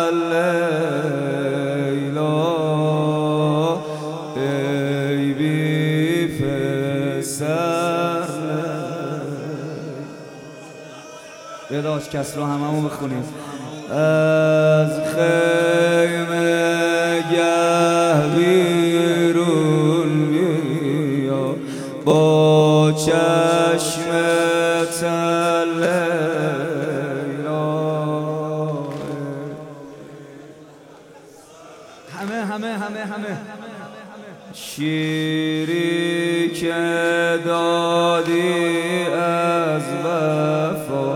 لیلا ای بی پسر یه داشت کس رو هممون بخونیم. از خیمه گه بیرون بیا با چشم لیلا. همه شیری که دادی از وفا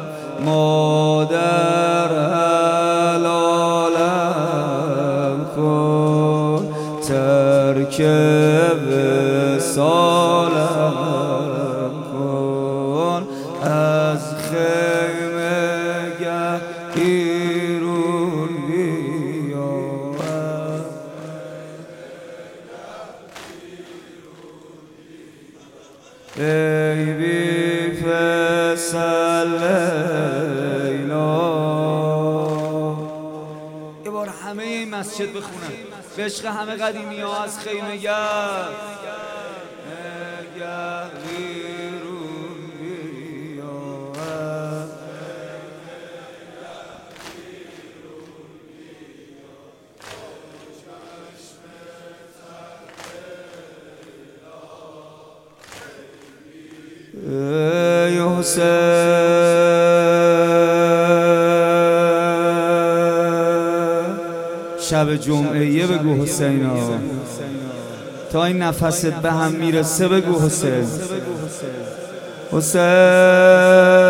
مادر حلالم کن ترک وصالم کن. از خیمه گه بیرون بیا ای بی پسر لیلا. یه بار همه این مسجد بخونن به عشق همه قدیمی ها. از خیمه گه بیرون بیا ای حسین شب جمعه بگو حسینا تا این نفست به هم میرسه بگو حسین. حسین